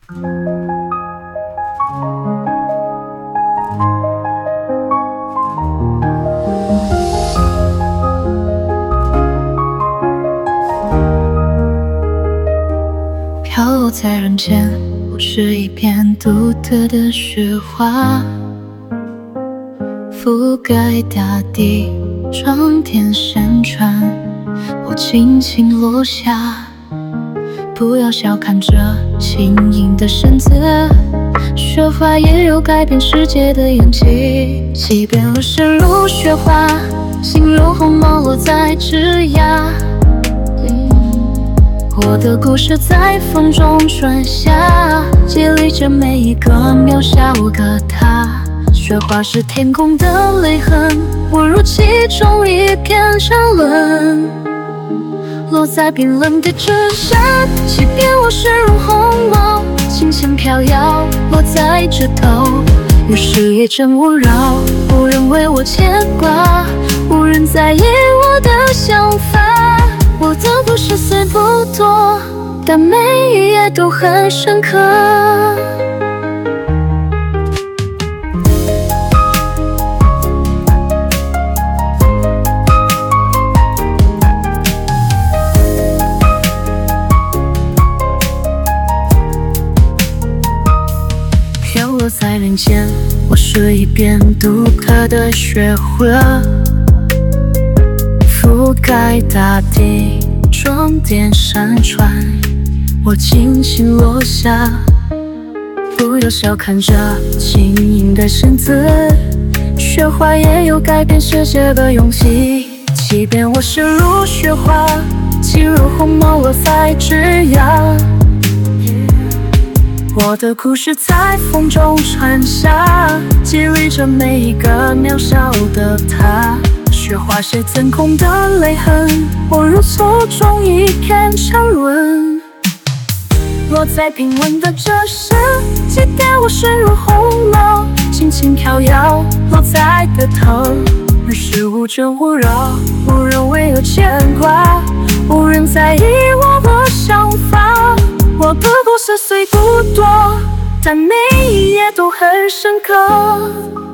飘落在人间，不是一片独特的雪花，覆盖大地，装点山川，我轻轻落下。不要小看这轻盈的身子，雪花也有改变世界的勇气。即便我身如雪花，心如鸿毛落在枝桠。我的故事在风中传下，激励着每一个渺小的他。雪花是天空的泪痕，我如其中一片沉沦，落在冰冷的纸上。即便我身如鸿毛，轻轻飘摇，落在枝头，与世界真无扰，无人为我牵挂，无人在意我的想法。我的故事虽不多，但每一页都很深刻。飘落在人间，我是一片独特的雪花，覆盖大地，装点山川，我轻轻落下。不要小看这轻盈的身子，雪花也有改变世界的勇气。即便我身如雪花，心如鸿毛落在枝桠。我的故事在风中传下，激励着每一个渺小的他。雪花是天空的泪痕，我如错中一片沉沦，落在平稳的折上。即便我身如鸿毛，轻轻飘摇，落在个头，与世无争无扰，无人为我牵挂，无人在意我的想法。我的故事虽不多，但每一页都很深刻。